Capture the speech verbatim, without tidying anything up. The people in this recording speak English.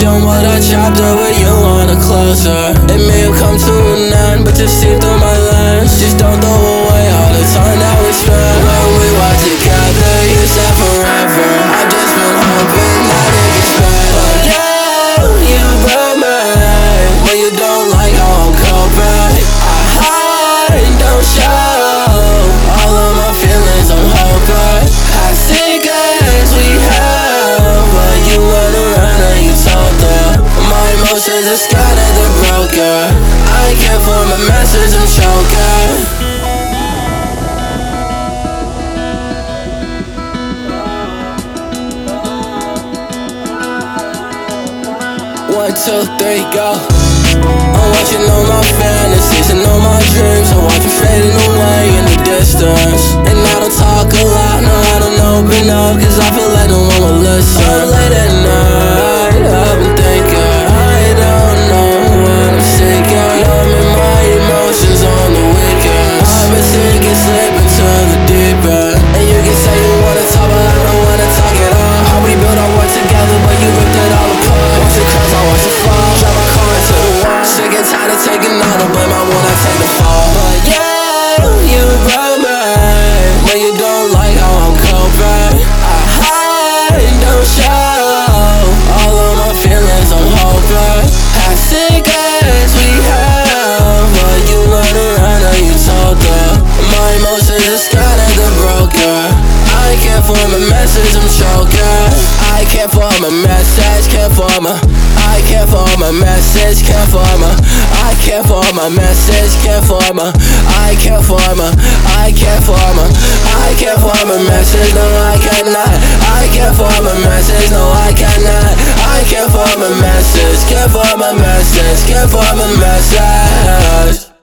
done what I chopped up, but you wanna closer. It may have come to an end, but you see through my lens. Just don't throw away all the time that we spent. When we were together, you said forever. I've just been hoping that it gets better. Yeah, you broke me when you don't like how I'm coping. I hide, don't show all of my feelings, I'm hoping. I think as we have, but you went around and you told her my emotions are scattered, they're broken. I can't form a message, I'm choking. One, two, three, go. I'm watching all my fantasies and all my dreams. I watch them fading away in the distance. And I don't talk a lot, no, I don't open up, cause I feel like no one will listen. Oh, late at night, I've been thinking, I don't know what I'm seeking. Numbing my emotions on the weekends. I've been sinking, slipping to the deep end. And you can say you wanna talk, but I don't wanna talk at all. How we built our work together, but you ripped it all apart. Watch it crash, I watch it fall. Drive my car into the wall. Sick and tired of taking all the blame, I wanna take the fall. But yeah, you broke me when you don't like how I'm coping. I hide, don't show all of my feelings, I'm hoping. As sick as we have, but you went around and you told her my emotions are scattered, they're broken. I can't form a message, I'm choking. I can't form a message, can't form a I can't form a message, can't form a I can't form a message, can't form a I can't form a I can't form a I can't form a message, no I cannot. I can't form a message, no I cannot. I can't form a message, can't form a message, can't form a message.